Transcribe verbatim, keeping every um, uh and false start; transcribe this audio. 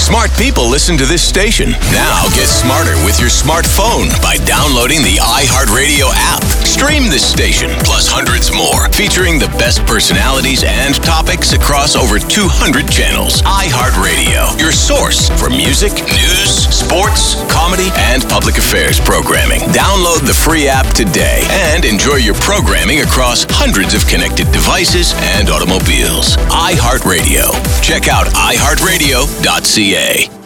Smart people listen to this station. Now get smarter with your smartphone by downloading the iHeartRadio app. Stream this station, plus hundreds more, featuring the best personalities and topics across over two hundred channels. iHeartRadio, your source for music, news, sports, comedy, and public affairs programming. Download the free app today and enjoy your programming across hundreds of connected devices and automobiles. iHeartRadio. Check out i heart radio dot c a.